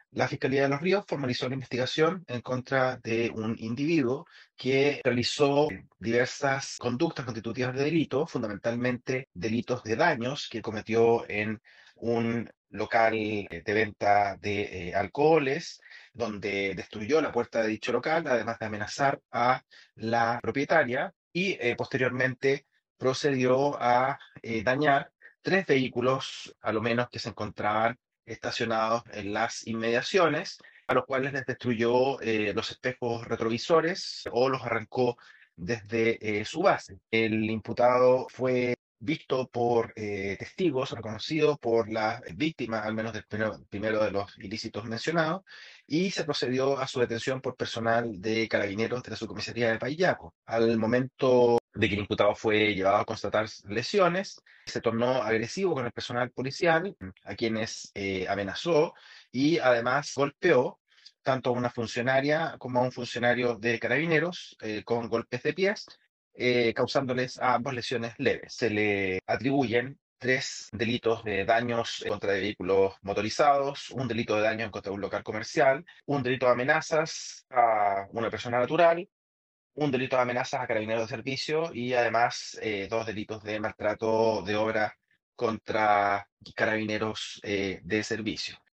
La Fiscalía de Los Ríos formalizó la investigación en contra de un individuo que realizó diversas conductas constitutivas de delito, fundamentalmente delitos de daños que cometió en un local de venta de alcoholes, donde destruyó la puerta de dicho local, además de amenazar a la propietaria y posteriormente procedió a dañar tres vehículos, a lo menos, que se encontraban estacionados en las inmediaciones, a los cuales les destruyó los espejos retrovisores o los arrancó desde su base. El imputado fue visto por testigos, reconocido por las víctimas, al menos del primero de los ilícitos mencionados, y se procedió a su detención por personal de carabineros de la subcomisaría de Payaco. Al momento de que el imputado fue llevado a constatar lesiones, se tornó agresivo con el personal policial, a quienes amenazó y además golpeó tanto a una funcionaria como a un funcionario de carabineros con golpes de pies, causándoles a ambos lesiones leves. Se le atribuyen tres delitos de daños contra de vehículos motorizados, un delito de daño en contra de un local comercial, un delito de amenazas a una persona natural, un delito de amenazas a carabineros de servicio y además dos delitos de maltrato de obra contra carabineros de servicio.